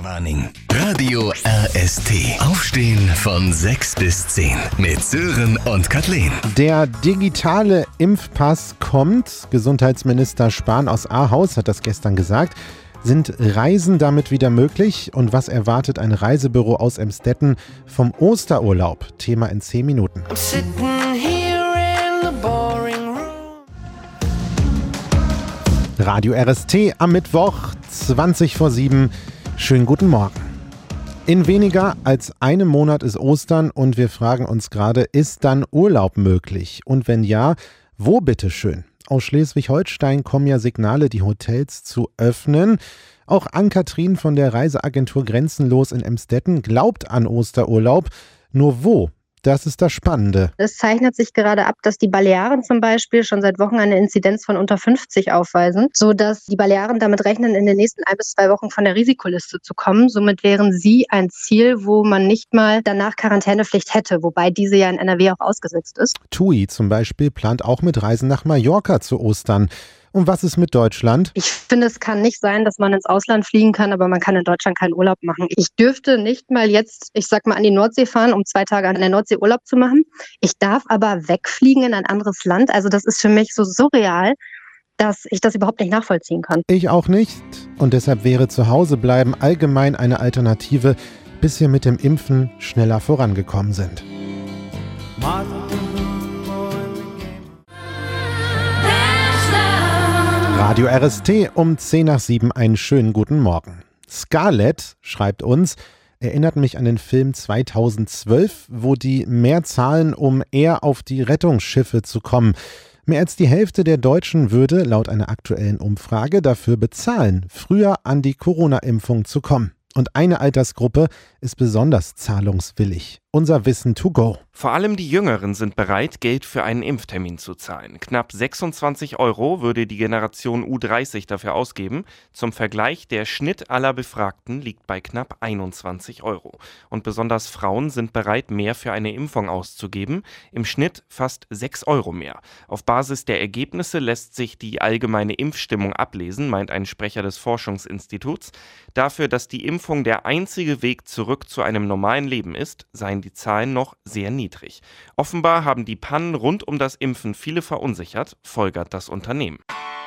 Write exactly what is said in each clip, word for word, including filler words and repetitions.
Morning. Radio R S T. Aufstehen von sechs bis zehn mit Sören und Kathleen. Der digitale Impfpass kommt. Gesundheitsminister Spahn aus Ahaus hat das gestern gesagt. Sind Reisen damit wieder möglich? Und was erwartet ein Reisebüro aus Emstetten vom Osterurlaub? Thema in zehn Minuten. Radio R S T am Mittwoch, zwanzig vor sieben. Schönen guten Morgen. In weniger als einem Monat ist Ostern und wir fragen uns gerade, ist dann Urlaub möglich? Und wenn ja, wo bitteschön? Aus Schleswig-Holstein kommen ja Signale, die Hotels zu öffnen. Auch Ann-Kathrin von der Reiseagentur Grenzenlos in Emstetten glaubt an Osterurlaub. Nur wo? Das ist das Spannende. Es zeichnet sich gerade ab, dass die Balearen zum Beispiel schon seit Wochen eine Inzidenz von unter fünfzig aufweisen, sodass die Balearen damit rechnen, in den nächsten ein bis zwei Wochen von der Risikoliste zu kommen. Somit wären sie ein Ziel, wo man nicht mal danach Quarantänepflicht hätte, wobei diese ja in N R W auch ausgesetzt ist. TUI zum Beispiel plant auch mit Reisen nach Mallorca zu Ostern. Und was ist mit Deutschland? Ich finde, es kann nicht sein, dass man ins Ausland fliegen kann, aber man kann in Deutschland keinen Urlaub machen. Ich dürfte nicht mal jetzt, ich sag mal, an die Nordsee fahren, um zwei Tage an der Nordsee Urlaub zu machen. Ich darf aber wegfliegen in ein anderes Land. Also das ist für mich so surreal, dass ich das überhaupt nicht nachvollziehen kann. Ich auch nicht. Und deshalb wäre zu Hause bleiben allgemein eine Alternative, bis wir mit dem Impfen schneller vorangekommen sind. Radio R S T um zehn nach sieben, einen schönen guten Morgen. Scarlett schreibt uns, erinnert mich an den Film zweitausendzwölf, wo die mehr zahlen, um eher auf die Rettungsschiffe zu kommen. Mehr als die Hälfte der Deutschen würde, laut einer aktuellen Umfrage, dafür bezahlen, früher an die Corona-Impfung zu kommen. Und eine Altersgruppe ist besonders zahlungswillig. Unser Wissen to go. Vor allem die Jüngeren sind bereit, Geld für einen Impftermin zu zahlen. Knapp sechsundzwanzig Euro würde die Generation U dreißig dafür ausgeben. Zum Vergleich, der Schnitt aller Befragten liegt bei knapp einundzwanzig Euro. Und besonders Frauen sind bereit, mehr für eine Impfung auszugeben. Im Schnitt fast sechs Euro mehr. Auf Basis der Ergebnisse lässt sich die allgemeine Impfstimmung ablesen, meint ein Sprecher des Forschungsinstituts. Dafür, dass die Impfung der einzige Weg zurück zu einem normalen Leben ist, seien die Zahlen noch sehr niedrig. Offenbar haben die Pannen rund um das Impfen viele verunsichert, folgert das Unternehmen.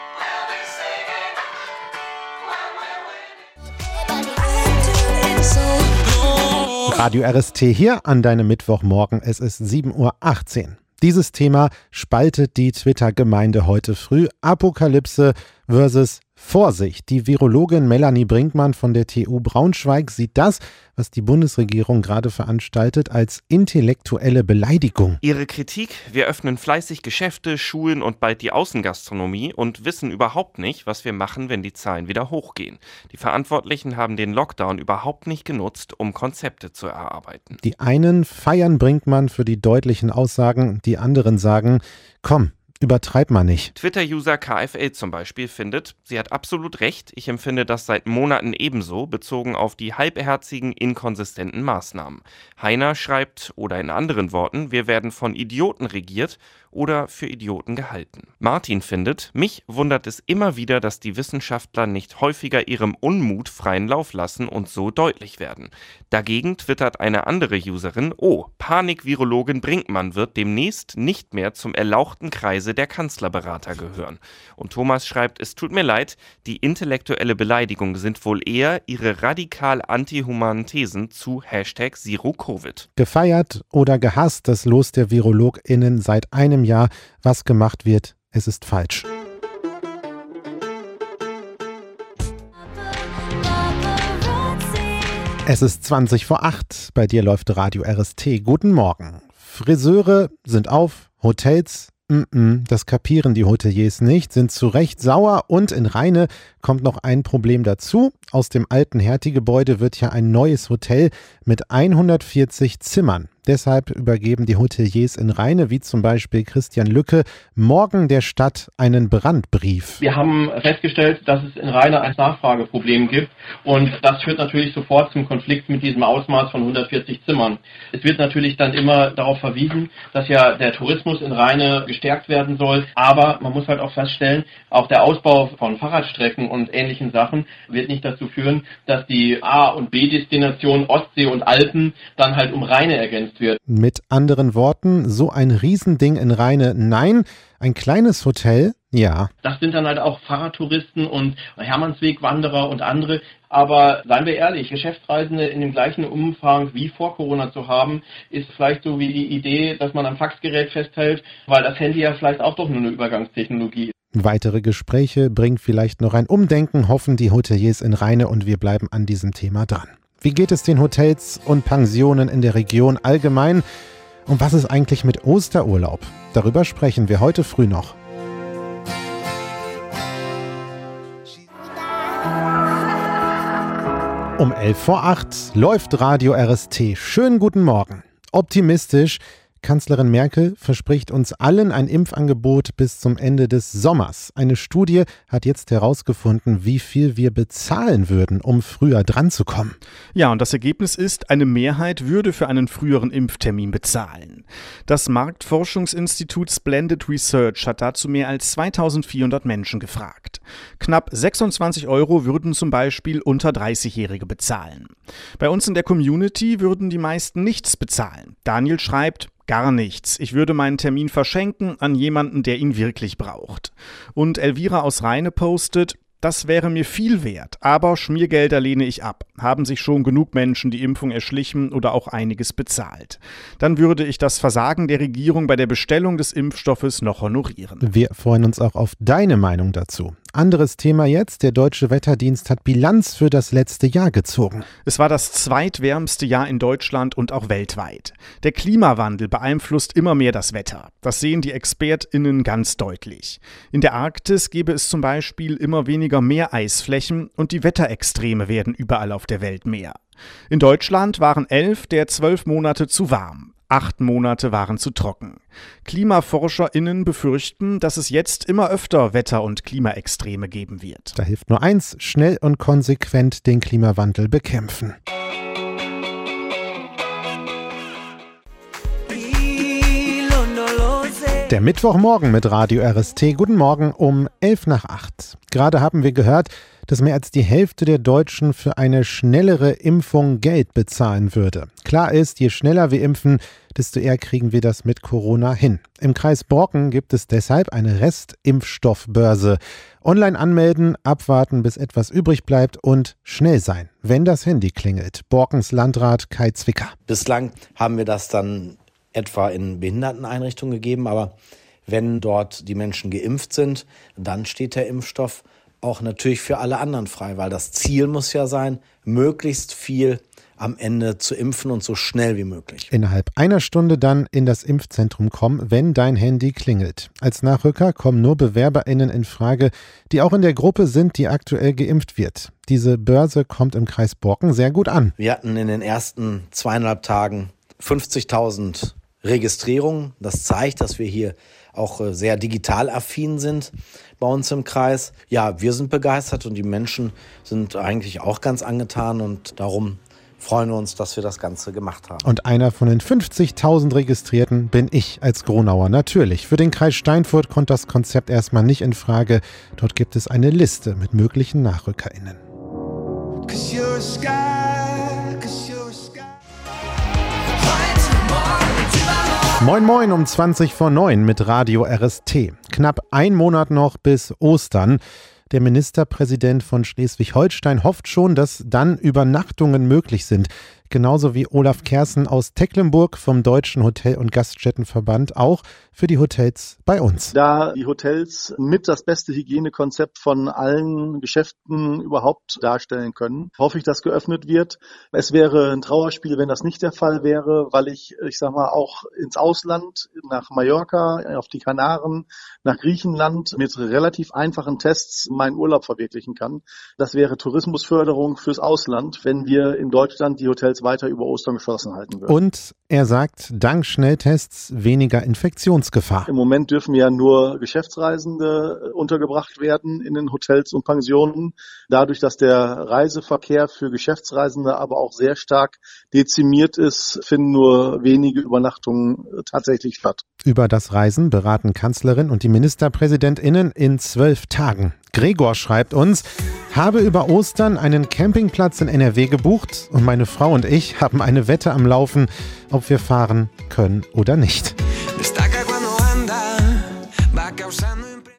Radio R S T hier an deinem Mittwochmorgen. Es ist sieben Uhr achtzehn. Dieses Thema spaltet die Twitter-Gemeinde heute früh. Apokalypse versus Vorsicht. Die Virologin Melanie Brinkmann von der T U Braunschweig sieht das, was die Bundesregierung gerade veranstaltet, als intellektuelle Beleidigung. Ihre Kritik: Wir öffnen fleißig Geschäfte, Schulen und bald die Außengastronomie und wissen überhaupt nicht, was wir machen, wenn die Zahlen wieder hochgehen. Die Verantwortlichen haben den Lockdown überhaupt nicht genutzt, um Konzepte zu erarbeiten. Die einen feiern Brinkmann für die deutlichen Aussagen, die anderen sagen, komm, übertreib mal nicht. Twitter-User K F L zum Beispiel findet, sie hat absolut recht. Ich empfinde das seit Monaten ebenso, bezogen auf die halbherzigen, inkonsistenten Maßnahmen. Heiner schreibt, oder in anderen Worten, wir werden von Idioten regiert oder für Idioten gehalten. Martin findet, mich wundert es immer wieder, dass die Wissenschaftler nicht häufiger ihrem Unmut freien Lauf lassen und so deutlich werden. Dagegen twittert eine andere Userin, oh, Panik-Virologin Brinkmann wird demnächst nicht mehr zum erlauchten Kreise der Kanzlerberater gehören. Und Thomas schreibt, es tut mir leid, die intellektuelle Beleidigung sind wohl eher ihre radikal antihumanen Thesen zu Hashtag Zero Covid. Gefeiert oder gehasst, das Los der VirologInnen seit einem Jahr. Was gemacht wird, es ist falsch. Es ist zwanzig vor acht. Bei dir läuft Radio R S T. Guten Morgen. Friseure sind auf, Hotels Mm-mm, das kapieren die Hoteliers nicht, sind zu Recht sauer und in Rheine kommt noch ein Problem dazu. Aus dem alten Hertie-Gebäude wird ja ein neues Hotel mit hundertvierzig Zimmern. Deshalb übergeben die Hoteliers in Rheine, wie zum Beispiel Christian Lücke, morgen der Stadt einen Brandbrief. Wir haben festgestellt, dass es in Rheine ein Nachfrageproblem gibt und das führt natürlich sofort zum Konflikt mit diesem Ausmaß von hundertvierzig Zimmern. Es wird natürlich dann immer darauf verwiesen, dass ja der Tourismus in Rheine gestärkt werden soll, aber man muss halt auch feststellen, auch der Ausbau von Fahrradstrecken und ähnlichen Sachen wird nicht dazu führen, dass die A- und B-Destinationen Ostsee und Alpen dann halt um Rheine ergänzt wird. Mit anderen Worten, so ein Riesending in Rheine, nein, ein kleines Hotel, ja. Das sind dann halt auch Fahrradtouristen und Hermannswegwanderer und andere. Aber seien wir ehrlich, Geschäftsreisende in dem gleichen Umfang wie vor Corona zu haben, ist vielleicht so wie die Idee, dass man am Faxgerät festhält, weil das Handy ja vielleicht auch doch nur eine Übergangstechnologie ist. Weitere Gespräche bringt vielleicht noch ein Umdenken, hoffen die Hoteliers in Rheine, und wir bleiben an diesem Thema dran. Wie geht es den Hotels und Pensionen in der Region allgemein? Und was ist eigentlich mit Osterurlaub? Darüber sprechen wir heute früh noch. Um elf vor acht läuft Radio R S T. Schönen guten Morgen. Optimistisch. Kanzlerin Merkel verspricht uns allen ein Impfangebot bis zum Ende des Sommers. Eine Studie hat jetzt herausgefunden, wie viel wir bezahlen würden, um früher dran zu kommen. Ja, und das Ergebnis ist, eine Mehrheit würde für einen früheren Impftermin bezahlen. Das Marktforschungsinstitut Splendid Research hat dazu mehr als zweitausendvierhundert Menschen gefragt. Knapp sechsundzwanzig Euro würden zum Beispiel unter dreißigjährige bezahlen. Bei uns in der Community würden die meisten nichts bezahlen. Daniel schreibt: Gar nichts. Ich würde meinen Termin verschenken an jemanden, der ihn wirklich braucht. Und Elvira aus Rheine postet: Das wäre mir viel wert, aber Schmiergelder lehne ich ab. Haben sich schon genug Menschen die Impfung erschlichen oder auch einiges bezahlt. Dann würde ich das Versagen der Regierung bei der Bestellung des Impfstoffes noch honorieren. Wir freuen uns auch auf deine Meinung dazu. Anderes Thema jetzt. Der Deutsche Wetterdienst hat Bilanz für das letzte Jahr gezogen. Es war das zweitwärmste Jahr in Deutschland und auch weltweit. Der Klimawandel beeinflusst immer mehr das Wetter. Das sehen die ExpertInnen ganz deutlich. In der Arktis gäbe es zum Beispiel immer weniger Meereisflächen und die Wetterextreme werden überall auf der Welt mehr. In Deutschland waren elf der zwölf Monate zu warm. Acht Monate waren zu trocken. KlimaforscherInnen befürchten, dass es jetzt immer öfter Wetter- und Klimaextreme geben wird. Da hilft nur eins: schnell und konsequent den Klimawandel bekämpfen. Der Mittwochmorgen mit Radio R S T. Guten Morgen um elf nach acht. Gerade haben wir gehört, dass mehr als die Hälfte der Deutschen für eine schnellere Impfung Geld bezahlen würde. Klar ist, je schneller wir impfen, desto eher kriegen wir das mit Corona hin. Im Kreis Borken gibt es deshalb eine Restimpfstoffbörse. Online anmelden, abwarten, bis etwas übrig bleibt und schnell sein, wenn das Handy klingelt. Borkens Landrat Kai Zwicker. Bislang haben wir das dann etwa in Behinderteneinrichtungen gegeben, aber wenn dort die Menschen geimpft sind, dann steht der Impfstoff auch natürlich für alle anderen frei, weil das Ziel muss ja sein, möglichst viel am Ende zu impfen und so schnell wie möglich. Innerhalb einer Stunde dann in das Impfzentrum kommen, wenn dein Handy klingelt. Als Nachrücker kommen nur BewerberInnen in Frage, die auch in der Gruppe sind, die aktuell geimpft wird. Diese Börse kommt im Kreis Borken sehr gut an. Wir hatten in den ersten zweieinhalb Tagen fünfzigtausend Registrierungen. Das zeigt, dass wir hier auch sehr digital affin sind bei uns im Kreis. Ja, wir sind begeistert und die Menschen sind eigentlich auch ganz angetan und darum freuen wir uns, dass wir das Ganze gemacht haben. Und einer von den fünfzigtausend Registrierten bin ich als Gronauer natürlich. Für den Kreis Steinfurt kommt das Konzept erstmal nicht in Frage. Dort gibt es eine Liste mit möglichen NachrückerInnen. Moin Moin um zwanzig vor neun mit Radio R S T. Knapp ein Monat noch bis Ostern. Der Ministerpräsident von Schleswig-Holstein hofft schon, dass dann Übernachtungen möglich sind. Genauso wie Olaf Kersten aus Tecklenburg vom Deutschen Hotel- und Gaststättenverband auch für die Hotels bei uns. Da die Hotels mit das beste Hygienekonzept von allen Geschäften überhaupt darstellen können, hoffe ich, dass geöffnet wird. Es wäre ein Trauerspiel, wenn das nicht der Fall wäre, weil ich, ich sag mal, auch ins Ausland, nach Mallorca, auf die Kanaren, nach Griechenland mit relativ einfachen Tests meinen Urlaub verwirklichen kann. Das wäre Tourismusförderung fürs Ausland, wenn wir in Deutschland die Hotels jetzt weiter über Ostern geschlossen halten wird. Und er sagt, dank Schnelltests weniger Infektionsgefahr. Im Moment dürfen ja nur Geschäftsreisende untergebracht werden in den Hotels und Pensionen. Dadurch, dass der Reiseverkehr für Geschäftsreisende aber auch sehr stark dezimiert ist, finden nur wenige Übernachtungen tatsächlich statt. Über das Reisen beraten Kanzlerin und die MinisterpräsidentInnen in zwölf Tagen. Gregor schreibt uns, habe über Ostern einen Campingplatz in N R W gebucht und meine Frau und ich haben eine Wette am Laufen, ob wir fahren können oder nicht.